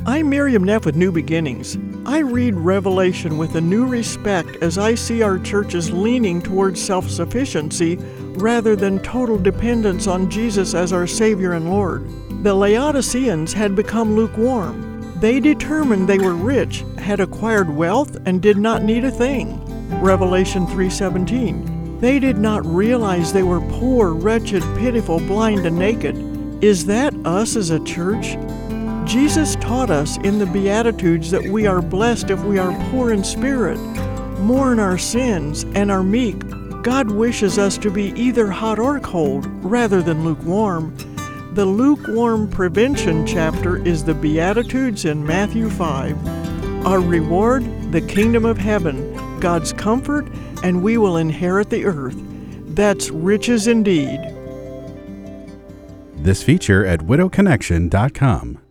I'm Miriam Neff with New Beginnings. I read Revelation with a new respect as I see our churches leaning towards self-sufficiency rather than total dependence on Jesus as our Savior and Lord. The Laodiceans had become lukewarm. They determined they were rich, had acquired wealth, and did not need a thing. Revelation 3:17. They did not realize they were poor, wretched, pitiful, blind, and naked. Is that us as a church? Jesus taught us in the Beatitudes that we are blessed if we are poor in spirit, mourn our sins, and are meek. God wishes us to be either hot or cold, rather than lukewarm. The lukewarm prevention chapter is the Beatitudes in Matthew 5. Our reward, the kingdom of heaven, God's comfort, and we will inherit the earth. That's riches indeed. This feature at widowconnection.com.